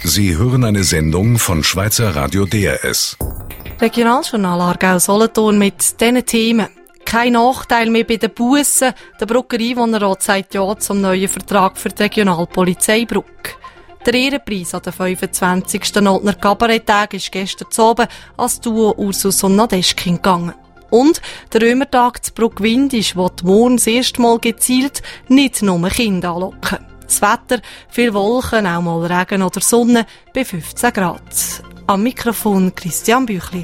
Sie hören eine Sendung von Schweizer Radio DRS. Regionaljournal Aargau-Solothurn mit diesen Themen. Kein Nachteil mehr bei den Bussen. Der Brucker Einwohnerrat sagt ja zum neuen Vertrag für die Regionalpolizei Bruck. Der Ehrenpreis an den 25. Notner Kabaretttag ist gestern Abend als Duo Ursus und Nadeschkin gegangen. Und der Römertag zu Bruck-Windisch will morgen das erste Mal gezielt nicht nur Kinder anlocken. Das Wetter, viel Wolken, auch mal Regen oder Sonne, bei 15 Grad. Am Mikrofon Christian Büchli.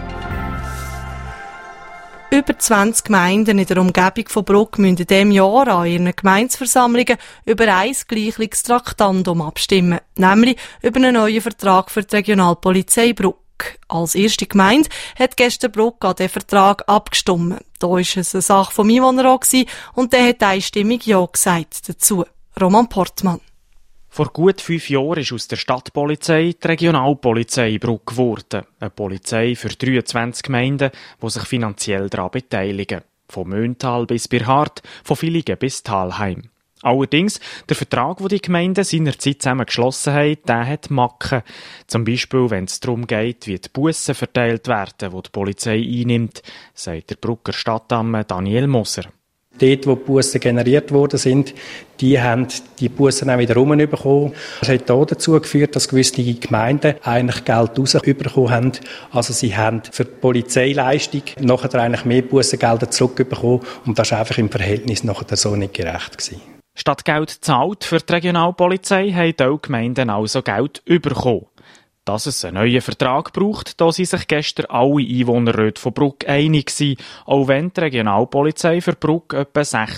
Über 20 Gemeinden in der Umgebung von Bruck müssen in diesem Jahr an ihren Gemeindeversammlungen über ein gleiches Traktandum abstimmen, nämlich über einen neuen Vertrag für die Regionalpolizei Bruck. Als erste Gemeinde hat gestern Bruck an den Vertrag abgestimmt. Da war es eine Sache vom Einwohnerrat und der hat einstimmig Ja gesagt dazu. Roman Portmann. Vor gut 5 Jahren ist aus der Stadtpolizei die Regionalpolizei Bruck geworden. Eine Polizei für 23 Gemeinden, die sich finanziell daran beteiligen. Von Möntal bis Birhard, von Villingen bis Thalheim. Allerdings, der Vertrag, den die Gemeinden seinerzeit zusammen geschlossen haben, der hat Macken. Zum Beispiel, wenn es darum geht, wie die Bussen verteilt werden, die die Polizei einnimmt, sagt der Brucker Stadtamme Daniel Moser. Dort, wo die Bussen generiert worden sind, die haben die Bussen auch wieder rumbekommen. Das hat auch dazu geführt, dass gewisse Gemeinden eigentlich Geld rausbekommen haben. Also sie haben für die Polizeileistung nachher eigentlich mehr Bussengelder zurückbekommen und das war einfach im Verhältnis nachher so nicht gerecht gewesen. Statt Geld gezahlt für die Regionalpolizei haben die Gemeinden also Geld bekommen. Dass es einen neuen Vertrag braucht, da sind sich gestern alle Einwohnerräte von Bruck einig gewesen, auch wenn die Regionalpolizei für Bruck etwa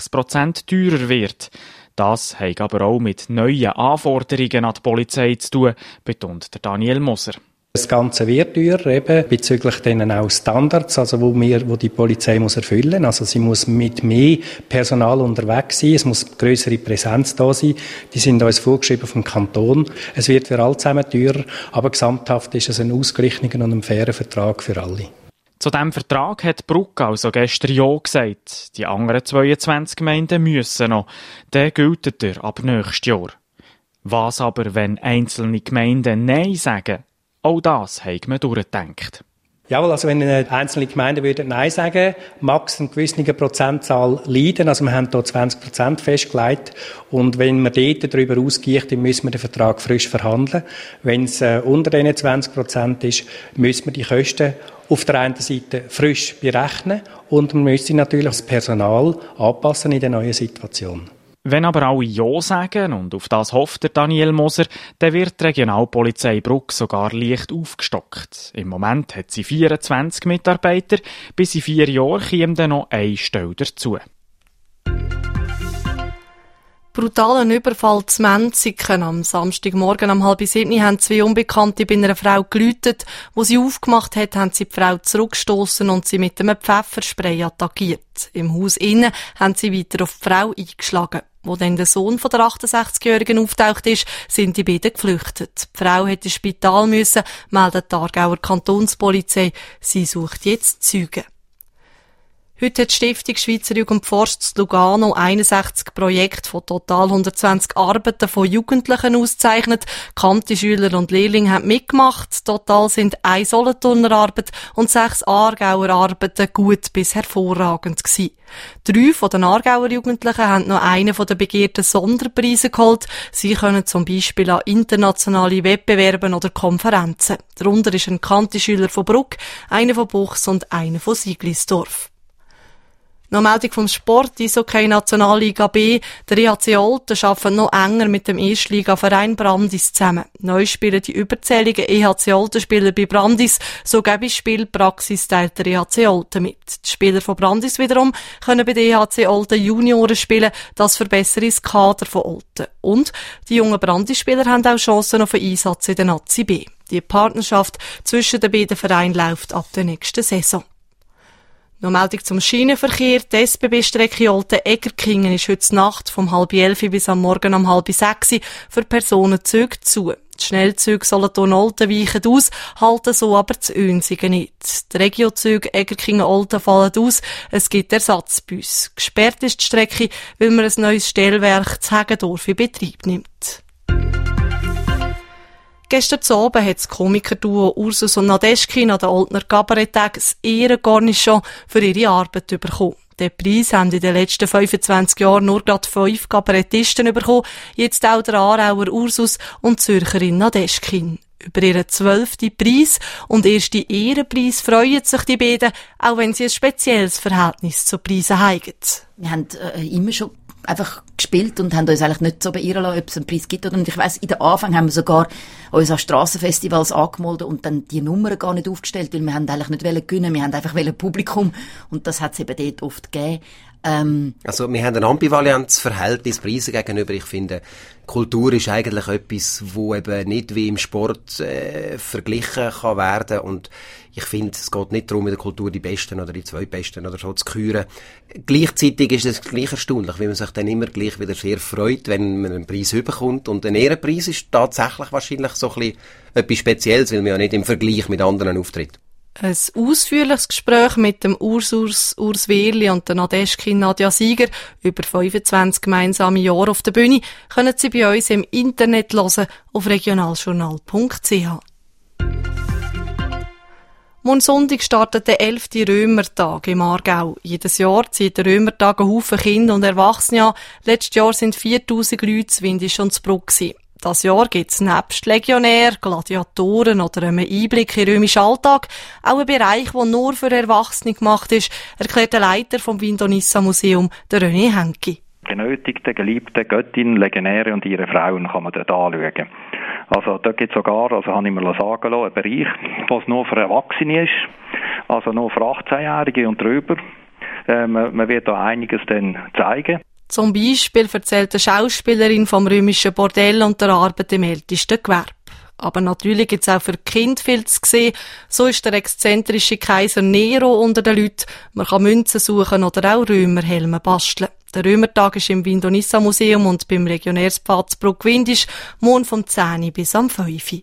6% teurer wird. Das hat aber auch mit neuen Anforderungen an die Polizei zu tun, betont der Daniel Moser. Das Ganze wird teurer, eben bezüglich denen auch Standards, also wo die Polizei muss erfüllen. Also sie muss mit mehr Personal unterwegs sein, es muss grössere Präsenz da sein. Die sind uns vorgeschrieben vom Kanton. Es wird für alle zusammen teurer, aber gesamthaft ist es ein ausgeglichener und ein fairer Vertrag für alle. Zu diesem Vertrag hat Bruck also gestern Ja gesagt. Die anderen 22 Gemeinden müssen noch. Der gilt er ab nächstes Jahr. Was aber, wenn einzelne Gemeinden Nein sagen? Auch das hat man durchgedacht. Jawohl, also wenn einzelne Gemeinden Nein sagen, mag es eine gewisse Prozentzahl leiden. Also wir haben hier 20% festgelegt. Und wenn man dort darüber ausgeht, dann müssen wir den Vertrag frisch verhandeln. Wenn es unter diesen 20% ist, müssen wir die Kosten auf der einen Seite frisch berechnen und man müsste natürlich das Personal anpassen in der neuen Situation. Wenn aber alle Ja sagen, und auf das hofft der Daniel Moser, dann wird die Regionalpolizei Bruck sogar leicht aufgestockt. Im Moment hat sie 24 Mitarbeiter, bis in 4 Jahren käme dann noch eine Stelle dazu. Brutalen Überfall zu Menziken. Am Samstagmorgen um 6:30 haben 2 Unbekannte bei einer Frau geläutet. Wo sie aufgemacht hat, haben sie die Frau zurückgestossen und sie mit einem Pfefferspray attackiert. Im Haus innen haben sie weiter auf die Frau eingeschlagen. Wo dann der Sohn von der 68-Jährigen auftaucht ist, sind die beiden geflüchtet. Die Frau hätte ins Spital müssen, meldet die Aargauer Kantonspolizei. Sie sucht jetzt Zeugen. Heute hat die Stiftung Schweizer Jugendforst zu Lugano 61 Projekte von total 120 Arbeiten von Jugendlichen ausgezeichnet. Bekannte Schüler und Lehrlinge haben mitgemacht. Total sind 1 Solothurner Arbeit und 6 Aargauer Arbeiten gut bis hervorragend gewesen. 3 von den Aargauer Jugendlichen haben noch einen von den begehrten Sonderpreisen geholt. Sie können zum Beispiel an internationale Wettbewerben oder Konferenzen. Darunter ist ein bekannter Schüler von Bruck, einer von Buchs und einer von Siglisdorf. Noch Meldung vom Sport, Eishockey Nationalliga B. Der EHC Olten arbeitet noch enger mit dem Erstligaverein Brandis zusammen. Neu spielen die überzähligen EHC Olten-Spieler bei Brandis. So gäbe es Spielpraxis, teilt der EHC Olten mit. Die Spieler von Brandis wiederum können bei der EHC Olten Junioren spielen. Das verbessere das Kader von Olten. Und die jungen Brandis-Spieler haben auch Chancen auf einen Einsatz in der Nazi B. Die Partnerschaft zwischen den beiden Vereinen läuft ab der nächsten Saison. Noch Meldung zum Schienenverkehr. Die SBB-Strecke Olten-Egerkingen ist heute Nacht vom 5:30 bis am Morgen um 5:30 für Personenzüge zu. Die Schnellzüge Solothurn-Olten weichen aus, halten so aber zu Önsigen nicht. Die Regiozüge Egerkingen-Olten fallen aus, es gibt Ersatzbusse. Gesperrt ist die Strecke, weil man ein neues Stellwerk zu Heggendorf in Betrieb nimmt. Gestern Abend hat das Komikerduo Ursus und Nadeschkin an den Oltner Kabaretttag das Ehrencornichon für ihre Arbeit bekommen. Den Preis haben in den letzten 25 Jahren nur gerade 5 Kabarettisten bekommen, jetzt auch der Aarauer Ursus und die Zürcherin Nadeschkin. Über ihren 12. Preis und ersten Ehrenpreis freuen sich die beiden, auch wenn sie ein spezielles Verhältnis zu Preisen haben. Wir haben immer schon einfach gespielt und haben uns eigentlich nicht so beirren lassen, ob es einen Preis gibt oder nicht. Ich weiss, in den Anfang haben wir sogar uns an Strassenfestivals angemeldet und dann die Nummern gar nicht aufgestellt, weil wir haben eigentlich nicht gewinnen, wir haben einfach Publikum und das hat es eben dort oft gegeben. Also wir haben ein ambivalentes Verhältnis Preisen gegenüber. Ich finde, Kultur ist eigentlich etwas, wo eben nicht wie im Sport verglichen kann werden und ich finde, es geht nicht darum, in der Kultur die Besten oder die 2 Besten oder so zu küren. Gleichzeitig ist es gleich erstaunlich, weil man sich dann immer gleich wieder sehr freut, wenn man einen Preis bekommt. Und ein Ehrenpreis ist tatsächlich wahrscheinlich so ein bisschen etwas Spezielles, weil man ja nicht im Vergleich mit anderen auftritt. Ein ausführliches Gespräch mit dem Urs Wehrli und der Nadeschkin Nadja Sieger über 25 gemeinsame Jahre auf der Bühne können Sie bei uns im Internet hören auf regionaljournal.ch. Morgen Sonntag startet der 11. Römertag im Aargau. Jedes Jahr zieht der Römertag einen Haufen Kinder und Erwachsene an. Letztes Jahr sind 4000 Leute zu Windisch und zu Bruck gewesen. Das Jahr gibt es nebst Legionär, Gladiatoren oder einem Einblick in den römischen Alltag auch einen Bereich, der nur für Erwachsene gemacht ist, erklärt der Leiter vom Vindonissa Museum, der René Henki. Genötigte, geliebte Göttinnen, Legionäre und ihre Frauen kann man dort anschauen. Also dort gibt es sogar, habe ich mir sagen lassen, einen Bereich, was nur für Erwachsene ist, also nur für 18-Jährige und drüber. Man wird da einiges dann zeigen. Zum Beispiel erzählt die Schauspielerin vom römischen Bordell und der Arbeit im ältesten Gewerbe. Aber natürlich gibt es auch für Kinder viel zu sehen. So ist der exzentrische Kaiser Nero unter den Leuten. Man kann Münzen suchen oder auch Römerhelme basteln. Der Römertag ist im Vindonissa Museum und beim Legionärsplatz Bruck-Windisch morgen vom 10 bis am 5.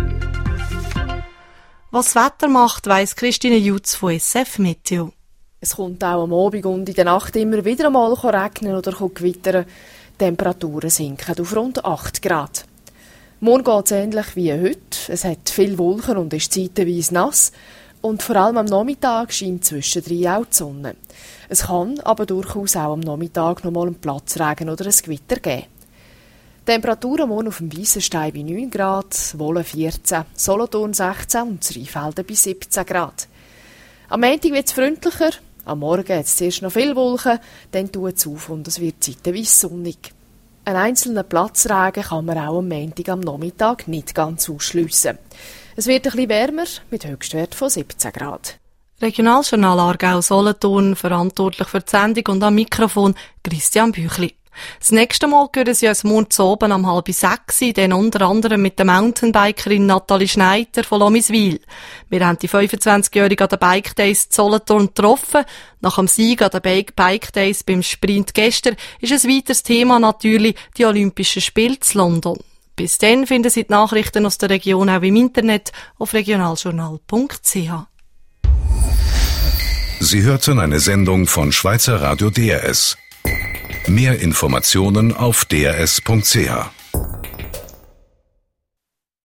Was das Wetter macht, weiss Christine Jutz von SF Meteo. Es kommt auch am Abend und in der Nacht immer wieder einmal regnen oder gewittern. Die Temperaturen sinken auf rund 8 Grad. Morgen geht es ähnlich wie heute. Es hat viele Wolken und ist zeitweise nass. Und vor allem am Nachmittag scheint zwischendrin auch die Sonne. Es kann aber durchaus auch am Nachmittag noch mal einen Platzregen oder ein Gewitter geben. Temperaturen morgen auf dem Weissenstein bei 9 Grad, Wohlen 14, Solothurn 16 und Rheinfelden bei 17 Grad. Am Montag wird es freundlicher, am Morgen hat es zuerst noch viele Wolken, dann tut es auf und es wird zeitweise sonnig. Einen einzelnen Platzregen kann man auch am Montag am Nachmittag nicht ganz ausschliessen. Es wird ein bisschen wärmer mit Höchstwert von 17 Grad. Regionaljournal Aargau Solothurn, verantwortlich für die Sendung und am Mikrofon Christian Büchli. Das nächste Mal hören Sie uns morgen oben um 5:30, dann unter anderem mit der Mountainbikerin Nathalie Schneider von Lomiswil. Wir haben die 25-Jährige an den Bike Days Solothurn getroffen. Nach dem Sieg an den Bike Days beim Sprint gestern ist ein weiteres Thema natürlich die Olympischen Spiele in London. Bis dann finden Sie die Nachrichten aus der Region auch im Internet auf regionaljournal.ch. Sie hörten eine Sendung von Schweizer Radio DRS. Mehr Informationen auf drs.ch.